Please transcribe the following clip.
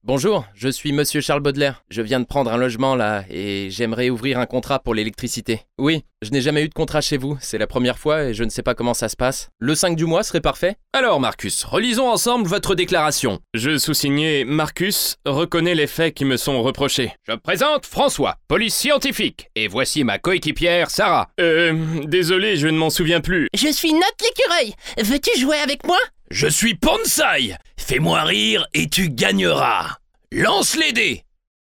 Bonjour, je suis Monsieur Charles Baudelaire. Je viens de prendre un logement là et j'aimerais ouvrir un contrat pour l'électricité. Oui, je n'ai jamais eu de contrat chez vous, c'est la première fois et je ne sais pas comment ça se passe. Le 5 du mois serait parfait? Alors Marcus, relisons ensemble votre déclaration. Je sous-signé Marcus reconnais les faits qui me sont reprochés. Je présente François, police scientifique, et voici ma coéquipière Sarah. Désolé, je ne m'en souviens plus. Je suis Note l'écureuil. Veux-tu jouer avec moi? Je suis Pansai. Fais-moi rire et tu gagneras. Lance les dés.